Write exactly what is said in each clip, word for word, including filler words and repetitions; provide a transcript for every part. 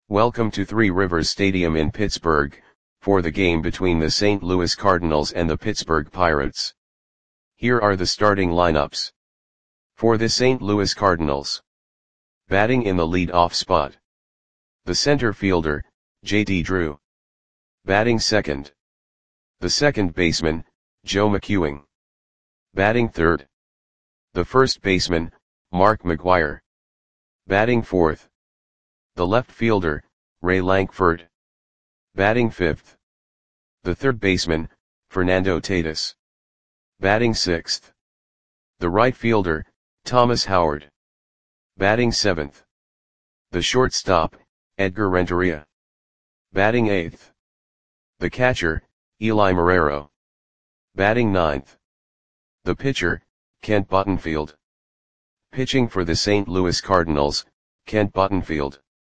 Welcome to Three Rivers Stadium in Pittsburgh, for the game between the Saint Louis Cardinals and the Pittsburgh Pirates. Here are the starting lineups. For the Saint Louis Cardinals. Batting in the lead-off spot. The center fielder, J D Drew. Batting second. The second baseman, Joe McEwing. Batting third. The first baseman, Mark McGwire. Batting fourth. The left fielder, Ray Lankford. Batting fifth. The third baseman, Fernando Tatis. Batting sixth. The right fielder, Thomas Howard. Batting seventh. The shortstop, Edgar Renteria. Batting eighth. The catcher, Eli Marrero. Batting ninth. The pitcher, Kent Buttenfield. Pitching for the Saint Louis Cardinals, Kent Buttenfield.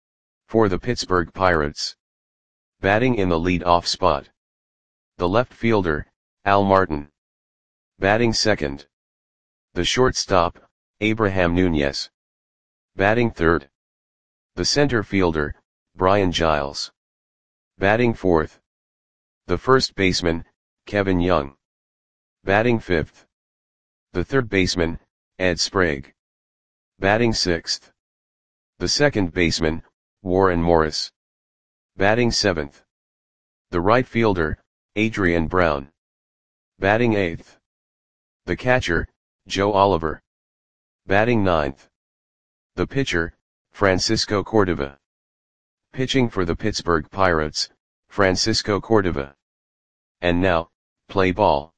For the Pittsburgh Pirates. Batting in the lead-off spot. The left fielder, Al Martin. Batting second. The shortstop, Abraham Nunez. Batting third. The center fielder, Brian Giles. Batting fourth. The first baseman, Kevin Young. Batting fifth. The third baseman, Ed Sprague. Batting sixth. The second baseman, Warren Morris. Batting seventh. The right fielder, Adrian Brown. Batting eighth. The catcher, Joe Oliver. Batting ninth. The pitcher, Francisco Cordova. Pitching for the Pittsburgh Pirates, Francisco Cordova. And now, play ball.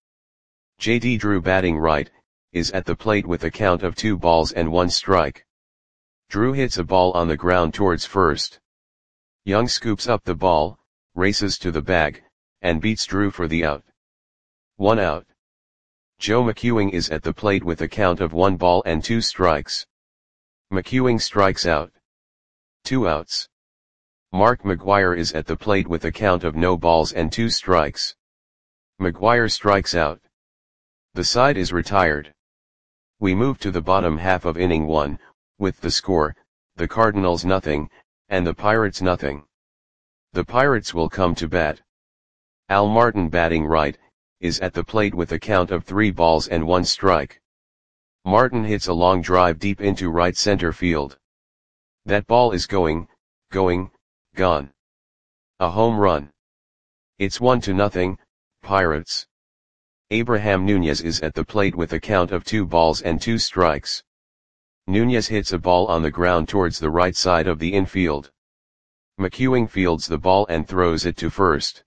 J D Drew batting right, is at the plate with a count of two balls and one strike. Drew hits a ball on the ground towards first. Young scoops up the ball, races to the bag, and beats Drew for the out. One out. Joe McEwing is at the plate with a count of one ball and two strikes. McEwing strikes out. Two outs. Mark McGwire is at the plate with a count of no balls and two strikes. McGwire strikes out. The side is retired. We move to the bottom half of inning one, with the score, the Cardinals nothing, and the Pirates nothing. The Pirates will come to bat. Al Martin batting right, is at the plate with a count of three balls and one strike. Martin hits a long drive deep into right center field. That ball is going, going, gone. A home run. It's one to nothing, Pirates. Abraham Nunez is at the plate with a count of two balls and two strikes. Nunez hits a ball on the ground towards the right side of the infield. McEwing fields the ball and throws it to first.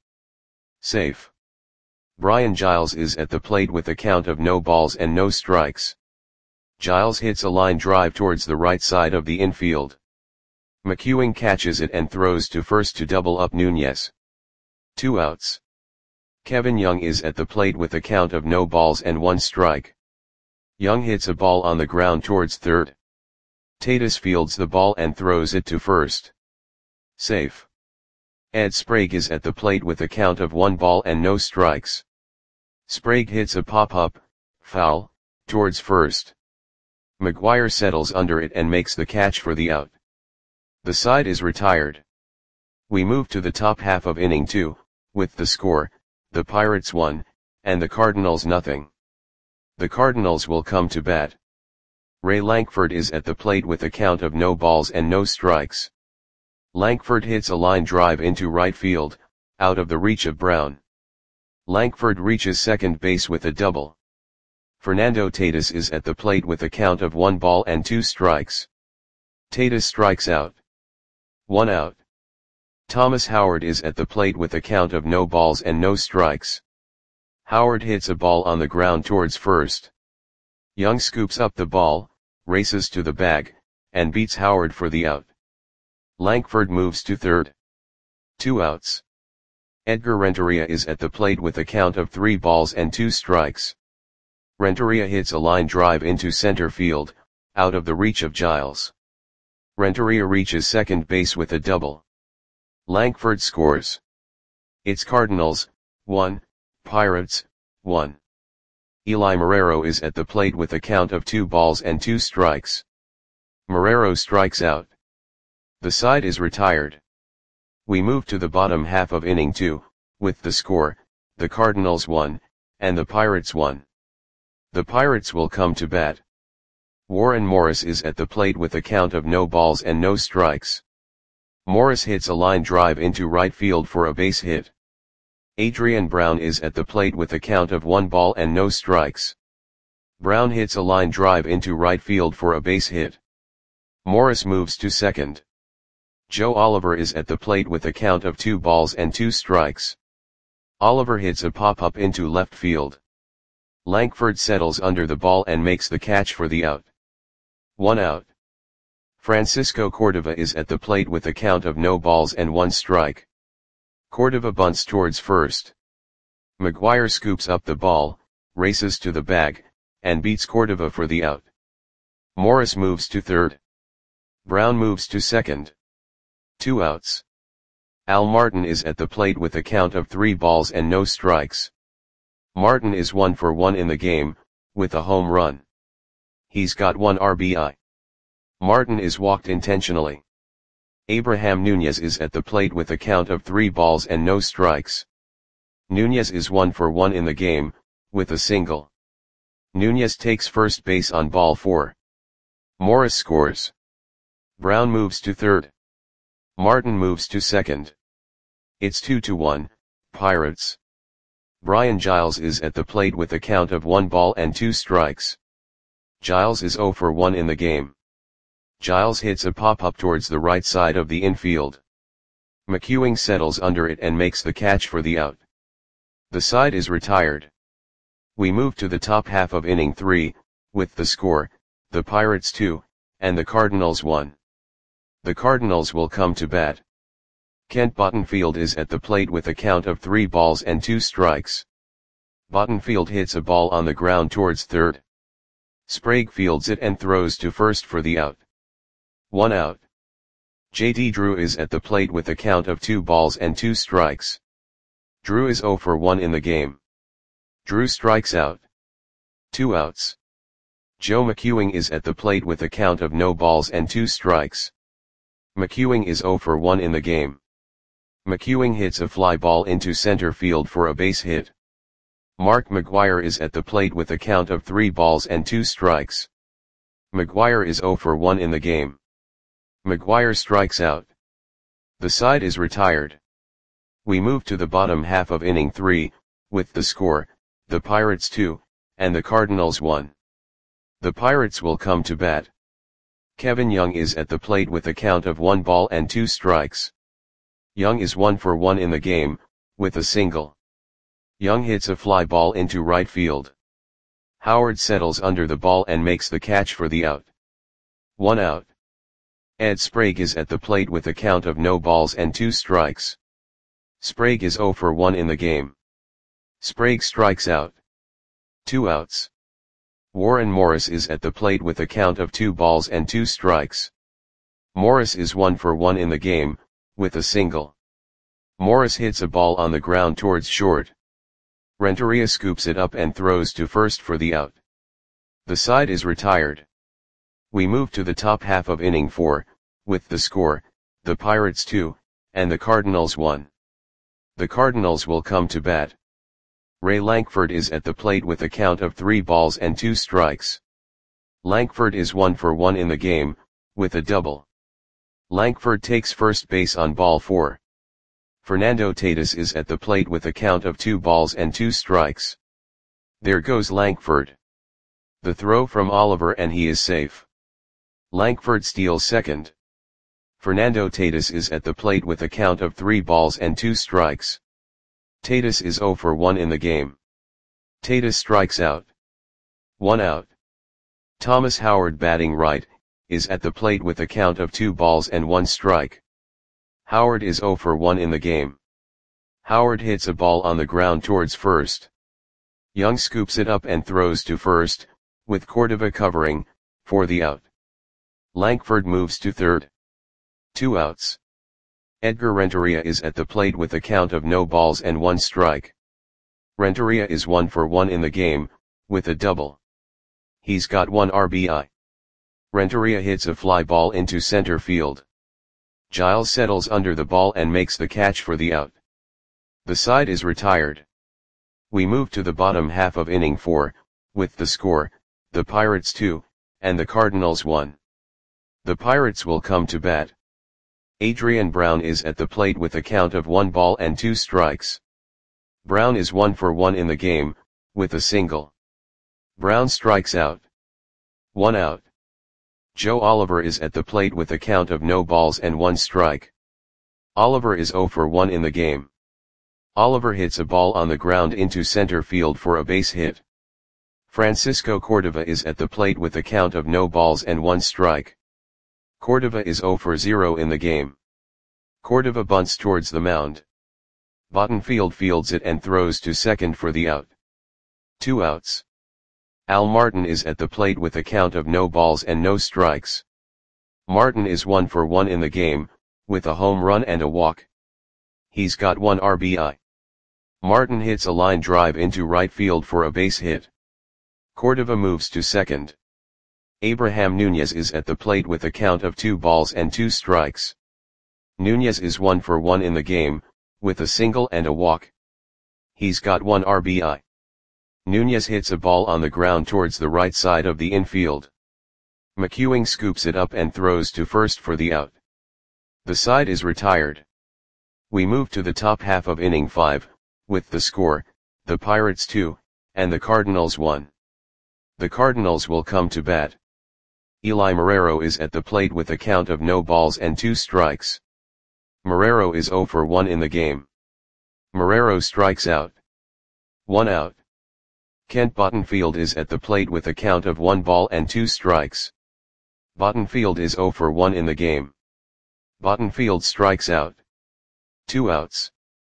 Safe. Brian Giles is at the plate with a count of no balls and no strikes. Giles hits a line drive towards the right side of the infield. McEwing catches it and throws to first to double up Nunez. Two outs. Kevin Young is at the plate with a count of no balls and one strike. Young hits a ball on the ground towards third. Tatis fields the ball and throws it to first. Safe. Ed Sprague is at the plate with a count of one ball and no strikes. Sprague hits a pop-up, foul, towards first. McGwire settles under it and makes the catch for the out. The side is retired. We move to the top half of inning two, with the score, the Pirates one, and the Cardinals nothing. The Cardinals will come to bat. Ray Lankford is at the plate with a count of no balls and no strikes. Lankford hits a line drive into right field, out of the reach of Brown. Lankford reaches second base with a double. Fernando Tatis is at the plate with a count of one ball and two strikes. Tatis strikes out. One out. Thomas Howard is at the plate with a count of no balls and no strikes. Howard hits a ball on the ground towards first. Young scoops up the ball, races to the bag, and beats Howard for the out. Lankford moves to third. Two outs. Edgar Renteria is at the plate with a count of three balls and two strikes. Renteria hits a line drive into center field, out of the reach of Giles. Renteria reaches second base with a double. Lankford scores. It's Cardinals, one, Pirates, one. Eli Marrero is at the plate with a count of two balls and two strikes. Marrero strikes out. The side is retired. We move to the bottom half of inning two, with the score, the Cardinals one, and the Pirates one. The Pirates will come to bat. Warren Morris is at the plate with a count of no balls and no strikes. Morris hits a line drive into right field for a base hit. Adrian Brown is at the plate with a count of one ball and no strikes. Brown hits a line drive into right field for a base hit. Morris moves to second. Joe Oliver is at the plate with a count of two balls and two strikes. Oliver hits a pop-up into left field. Lankford settles under the ball and makes the catch for the out. One out. Francisco Cordova is at the plate with a count of no balls and one strike. Cordova bunts towards first. McGuire scoops up the ball, races to the bag, and beats Cordova for the out. Morris moves to third. Brown moves to second. Two outs. Al Martin is at the plate with a count of three balls and no strikes. Martin is one for one in the game, with a home run. He's got one R B I. Martin is walked intentionally. Abraham Nunez is at the plate with a count of three balls and no strikes. Nunez is one for one in the game, with a single. Nunez takes first base on ball four. Morris scores. Brown moves to third. Martin moves to second. It's two to one, Pirates. Brian Giles is at the plate with a count of one ball and two strikes. Giles is zero for one in the game. Giles hits a pop-up towards the right side of the infield. McEwing settles under it and makes the catch for the out. The side is retired. We move to the top half of inning three, with the score, the Pirates two, and the Cardinals one. The Cardinals will come to bat. Kent Bottenfield is at the plate with a count of three balls and two strikes. Bottenfield hits a ball on the ground towards third. Sprague fields it and throws to first for the out. One out. J D Drew is at the plate with a count of two balls and two strikes. Drew is zero for one in the game. Drew strikes out. Two outs. Joe McEwing is at the plate with a count of no balls and two strikes. McEwing is zero for one in the game. McEwing hits a fly ball into center field for a base hit. Mark McGuire is at the plate with a count of three balls and two strikes. McGuire is zero for one in the game. McGuire strikes out. The side is retired. We move to the bottom half of inning three, with the score, the Pirates two, and the Cardinals one. The Pirates will come to bat. Kevin Young is at the plate with a count of one ball and two strikes. Young is one for one in the game, with a single. Young hits a fly ball into right field. Howard settles under the ball and makes the catch for the out. One out. Ed Sprague is at the plate with a count of no balls and two strikes. Sprague is zero for one in the game. Sprague strikes out. Two outs. Warren Morris is at the plate with a count of two balls and two strikes. Morris is one for one in the game, with a single. Morris hits a ball on the ground towards short. Renteria scoops it up and throws to first for the out. The side is retired. We move to the top half of inning four, with the score, the Pirates two, and the Cardinals one. The Cardinals will come to bat. Ray Lankford is at the plate with a count of three balls and two strikes. Lankford is one for one in the game, with a double. Lankford takes first base on ball four. Fernando Tatis is at the plate with a count of two balls and two strikes. There goes Lankford. The throw from Oliver and he is safe. Lankford steals second. Fernando Tatis is at the plate with a count of three balls and two strikes. Tatis is zero for one in the game. Tatis strikes out. One out. Thomas Howard, batting right, is at the plate with a count of two balls and one strike. Howard is zero for one in the game. Howard hits a ball on the ground towards first. Young scoops it up and throws to first, with Cordova covering, for the out. Lankford moves to third. Two outs. Edgar Renteria is at the plate with a count of no balls and one strike. Renteria is one for one in the game, with a double. He's got one R B I. Renteria hits a fly ball into center field. Giles settles under the ball and makes the catch for the out. The side is retired. We move to the bottom half of inning four, with the score, the Pirates two, and the Cardinals one. The Pirates will come to bat. Adrian Brown is at the plate with a count of one ball and two strikes. Brown is one for one in the game, with a single. Brown strikes out. One out. Joe Oliver is at the plate with a count of no balls and one strike. Oliver is zero for one in the game. Oliver hits a ball on the ground into center field for a base hit. Francisco Cordova is at the plate with a count of no balls and one strike. Cordova is zero for zero in the game. Cordova bunts towards the mound. Bottenfield fields it and throws to second for the out. Two outs. Al Martin is at the plate with a count of no balls and no strikes. Martin is one for one in the game, with a home run and a walk. He's got one R B I. Martin hits a line drive into right field for a base hit. Cordova moves to second. Abraham Nunez is at the plate with a count of two balls and two strikes. Nunez is one for one in the game, with a single and a walk. He's got one R B I. Nunez hits a ball on the ground towards the right side of the infield. McEwing scoops it up and throws to first for the out. The side is retired. We move to the top half of inning five, with the score, the Pirates two, and the Cardinals one. The Cardinals will come to bat. Eli Marrero is at the plate with a count of no balls and two strikes. Marrero is zero for one in the game. Marrero strikes out. One out. Kent Bottenfield is at the plate with a count of one ball and two strikes. Bottenfield is zero for one in the game. Bottenfield strikes out. Two outs.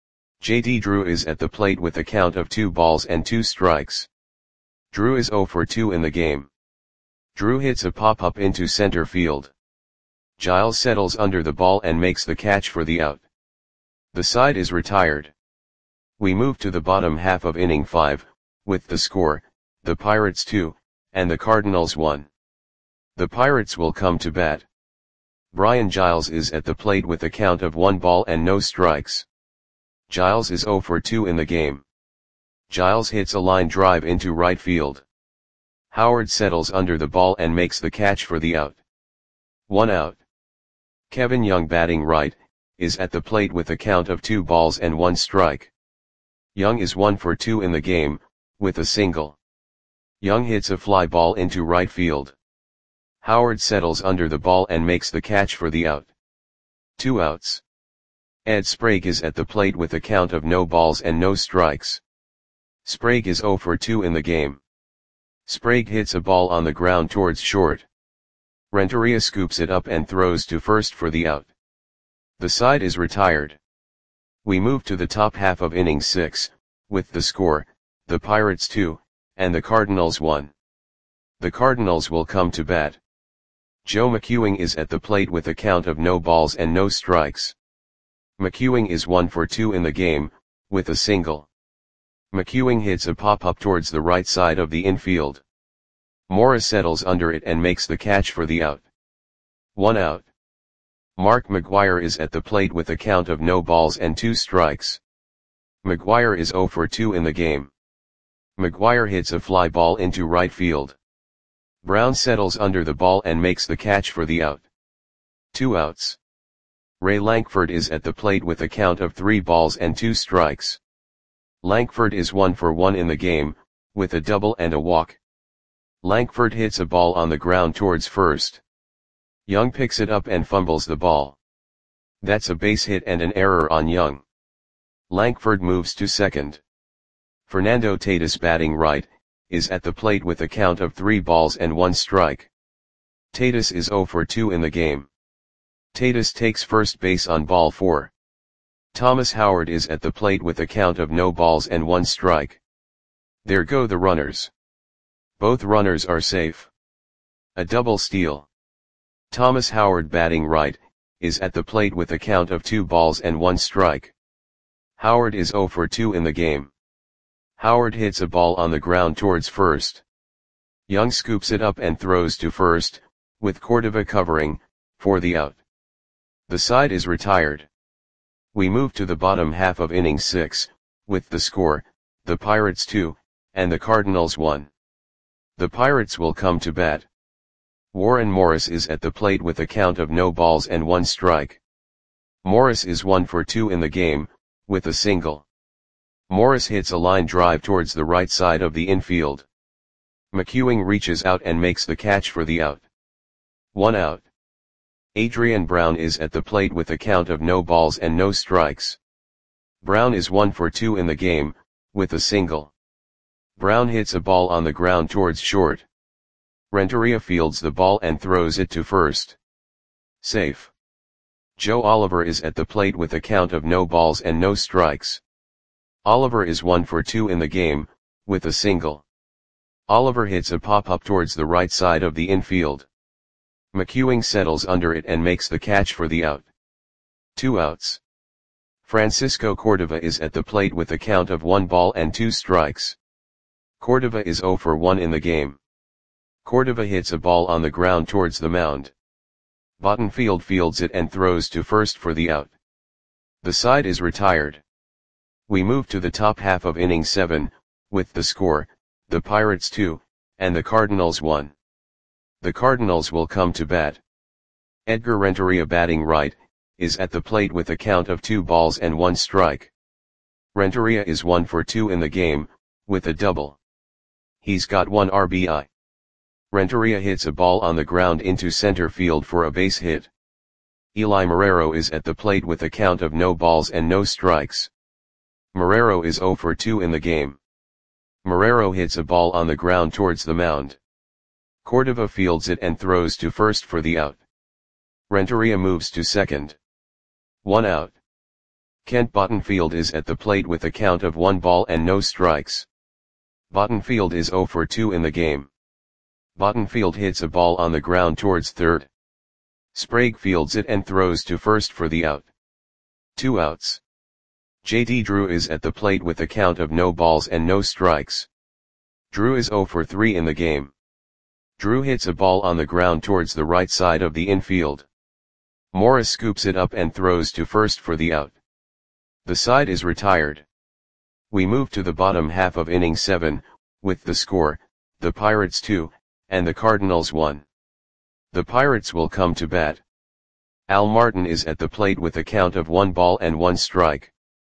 J D Drew is at the plate with a count of two balls and two strikes. Drew is zero for two in the game. Drew hits a pop-up into center field. Giles settles under the ball and makes the catch for the out. The side is retired. We move to the bottom half of inning five, with the score, the Pirates two, and the Cardinals one. The Pirates will come to bat. Brian Giles is at the plate with a count of one ball and no strikes. Giles is zero for two in the game. Giles hits a line drive into right field. Howard settles under the ball and makes the catch for the out. One out. Kevin Young, batting right, is at the plate with a count of two balls and one strike. Young is one for two in the game, with a single. Young hits a fly ball into right field. Howard settles under the ball and makes the catch for the out. Two outs. Ed Sprague is at the plate with a count of no balls and no strikes. Sprague is zero for two in the game. Sprague hits a ball on the ground towards short. Renteria scoops it up and throws to first for the out. The side is retired. We move to the top half of inning six, with the score, the Pirates two, and the Cardinals one. The Cardinals will come to bat. Joe McEwing is at the plate with a count of no balls and no strikes. McEwing is one for two in the game, with a single. McEwing hits a pop-up towards the right side of the infield. Morris settles under it and makes the catch for the out. One out. Mark McGwire is at the plate with a count of no balls and two strikes. McGwire is zero for two in the game. McGwire hits a fly ball into right field. Brown settles under the ball and makes the catch for the out. Two outs. Ray Lankford is at the plate with a count of three balls and two strikes. Lankford is one for one in the game, with a double and a walk. Lankford hits a ball on the ground towards first. Young picks it up and fumbles the ball. That's a base hit and an error on Young. Lankford moves to second. Fernando Tatis, batting right, is at the plate with a count of three balls and one strike. Tatis is zero for two in the game. Tatis takes first base on ball four. Thomas Howard is at the plate with a count of no balls and one strike. There go the runners. Both runners are safe. A double steal. Thomas Howard, batting right, is at the plate with a count of two balls and one strike. Howard is zero for two in the game. Howard hits a ball on the ground towards first. Young scoops it up and throws to first, with Cordova covering, for the out. The side is retired. We move to the bottom half of inning six, with the score, the Pirates two, and the Cardinals one. The Pirates will come to bat. Warren Morris is at the plate with a count of no balls and one strike. Morris is one for two in the game, with a single. Morris hits a line drive towards the right side of the infield. McEwing reaches out and makes the catch for the out. One out. Adrian Brown is at the plate with a count of no balls and no strikes. Brown is one for two in the game, with a single. Brown hits a ball on the ground towards short. Renteria fields the ball and throws it to first. Safe. Joe Oliver is at the plate with a count of no balls and no strikes. Oliver is one for two in the game, with a single. Oliver hits a pop-up towards the right side of the infield. McEwing settles under it and makes the catch for the out. Two outs. Francisco Cordova is at the plate with a count of one ball and two strikes. Cordova is zero for one in the game. Cordova hits a ball on the ground towards the mound. Bottenfield fields it and throws to first for the out. The side is retired. We move to the top half of inning seven, with the score, the Pirates two, and the Cardinals one. The Cardinals will come to bat. Edgar Renteria, batting right, is at the plate with a count of two balls and one strike. Renteria is one for two in the game, with a double. He's got one R B I. Renteria hits a ball on the ground into center field for a base hit. Eli Marrero is at the plate with a count of no balls and no strikes. Marrero is zero for two in the game. Marrero hits a ball on the ground towards the mound. Cordova fields it and throws to first for the out. Renteria moves to second. One out. Kent Bottenfield is at the plate with a count of one ball and no strikes. Bottenfield is zero for two in the game. Bottenfield hits a ball on the ground towards third. Sprague fields it and throws to first for the out. Two outs. J D Drew is at the plate with a count of no balls and no strikes. Drew is zero for three in the game. Drew hits a ball on the ground towards the right side of the infield. Morris scoops it up and throws to first for the out. The side is retired. We move to the bottom half of inning seven, with the score, the Pirates two, and the Cardinals one. The Pirates will come to bat. Al Martin is at the plate with a count of one ball and one strike.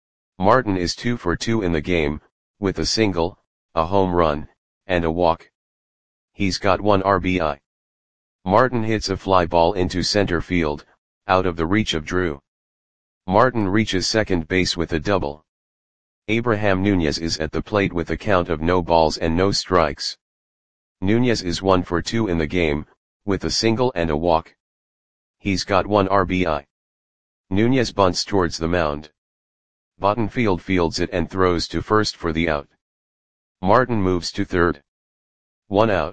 Martin is two for two in the game, with a single, a home run, and a walk. He's got one R B I. Martin hits a fly ball into center field, out of the reach of Drew. Martin reaches second base with a double. Abraham Nunez is at the plate with a count of no balls and no strikes. Nunez is one for two in the game, with a single and a walk. He's got one R B I. Nunez bunts towards the mound. Bottenfield fields it and throws to first for the out. Martin moves to third. One out.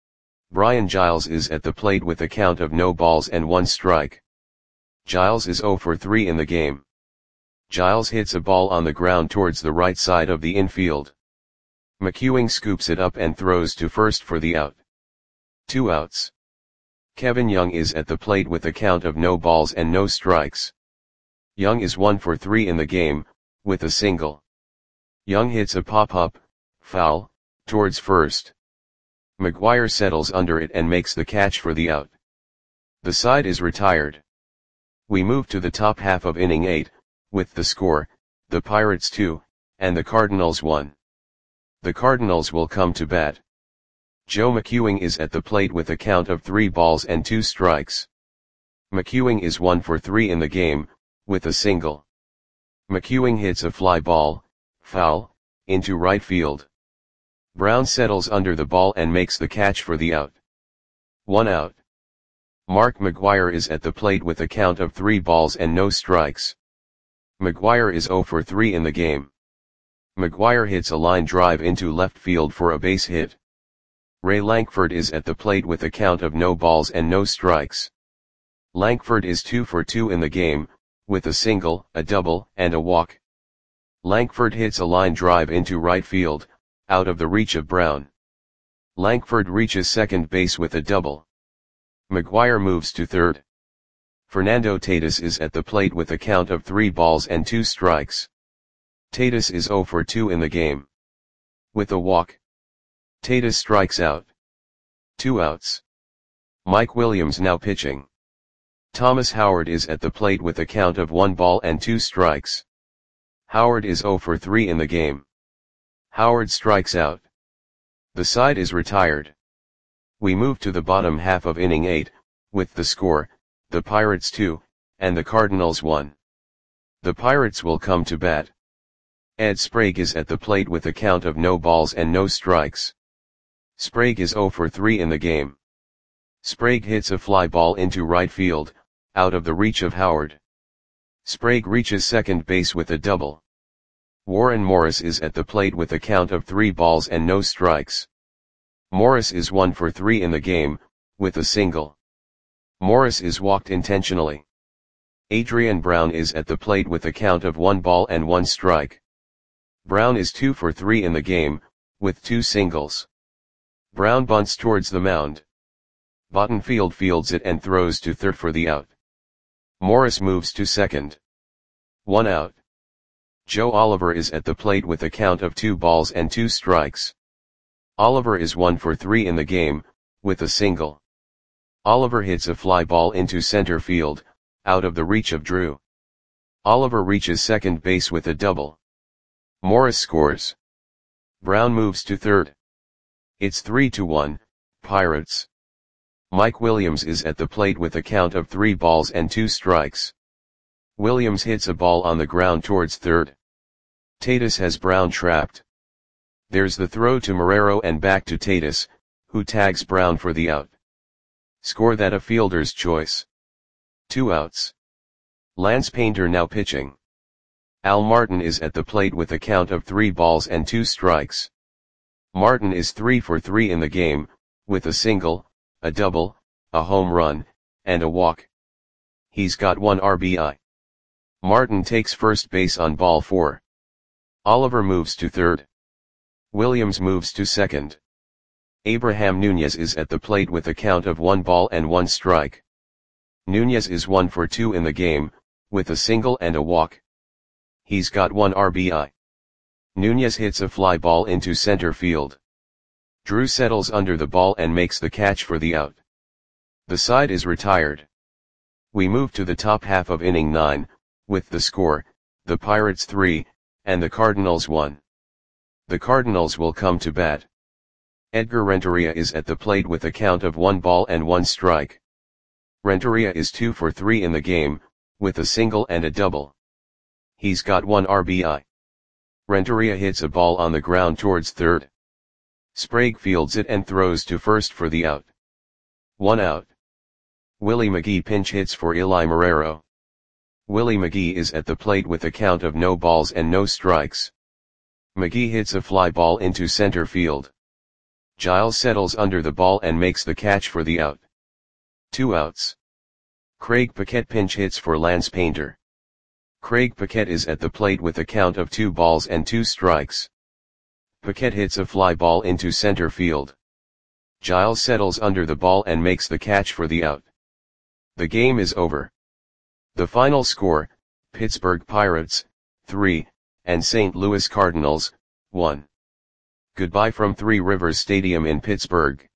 Brian Giles is at the plate with a count of no balls and one strike. Giles is zero for three in the game. Giles hits a ball on the ground towards the right side of the infield. McEwing scoops it up and throws to first for the out. Two outs. Kevin Young is at the plate with a count of no balls and no strikes. Young is one for three in the game, with a single. Young hits a pop-up, foul, towards first. McGuire settles under it and makes the catch for the out. The side is retired. We move to the top half of inning eight, with the score, the Pirates two, and the Cardinals one. The Cardinals will come to bat. Joe McEwing is at the plate with a count of three balls and two strikes. McEwing is one for three in the game, with a single. McEwing hits a fly ball, foul, into right field. Brown settles under the ball and makes the catch for the out. One out. Mark McGuire is at the plate with a count of three balls and no strikes. McGuire is zero for three in the game. McGuire hits a line drive into left field for a base hit. Ray Lankford is at the plate with a count of no balls and no strikes. Lankford is two for two in the game, with a single, a double, and a walk. Lankford hits a line drive into right field, out of the reach of Brown. Lankford reaches second base with a double. McGuire moves to third. Fernando Tatis is at the plate with a count of three balls and two strikes. Tatis is zero for two in the game. With a walk, Tatis strikes out. Two outs. Mike Williams now pitching. Thomas Howard is at the plate with a count of one ball and two strikes. Howard is zero for three in the game. Howard strikes out. The side is retired. We move to the bottom half of inning eight, with the score, the Pirates two, and the Cardinals one. The Pirates will come to bat. Ed Sprague is at the plate with a count of no balls and no strikes. Sprague is zero for three in the game. Sprague hits a fly ball into right field, out of the reach of Howard. Sprague reaches second base with a double. Warren Morris is at the plate with a count of three balls and no strikes. Morris is one for three in the game, with a single. Morris is walked intentionally. Adrian Brown is at the plate with a count of one ball and one strike. Brown is two for three in the game, with two singles. Brown bunts towards the mound. Bottenfield fields it and throws to third for the out. Morris moves to second. One out. Joe Oliver is at the plate with a count of two balls and two strikes. Oliver is one for three in the game, with a single. Oliver hits a fly ball into center field, out of the reach of Drew. Oliver reaches second base with a double. Morris scores. Brown moves to third. It's three to one, Pirates. Mike Williams is at the plate with a count of three balls and two strikes. Williams hits a ball on the ground towards third. Tatis has Brown trapped. There's the throw to Marrero and back to Tatis, who tags Brown for the out. Score that a fielder's choice. Two outs. Lance Painter now pitching. Al Martin is at the plate with a count of three balls and two strikes. Martin is three for three in the game, with a single, a double, a home run, and a walk. He's got one R B I. Martin takes first base on ball four. Oliver moves to third. Williams moves to second. Abraham Nunez is at the plate with a count of one ball and one strike. Nunez is one for two in the game, with a single and a walk. He's got one R B I. Nunez hits a fly ball into center field. Drew settles under the ball and makes the catch for the out. The side is retired. We move to the top half of inning nine, with the score, the Pirates three, and the Cardinals one. The Cardinals will come to bat. Edgar Renteria is at the plate with a count of one ball and one strike. Renteria is two for three in the game, with a single and a double. He's got one R B I. Renteria hits a ball on the ground towards third. Sprague fields it and throws to first for the out. One out. Willie McGee pinch hits for Eli Marrero. Willie McGee is at the plate with a count of no balls and no strikes. McGee hits a fly ball into center field. Giles settles under the ball and makes the catch for the out. Two outs. Craig Paquette pinch hits for Lance Painter. Craig Paquette is at the plate with a count of two balls and two strikes. Paquette hits a fly ball into center field. Giles settles under the ball and makes the catch for the out. The game is over. The final score, Pittsburgh Pirates, three, and Saint Louis Cardinals, one. Goodbye from Three Rivers Stadium in Pittsburgh.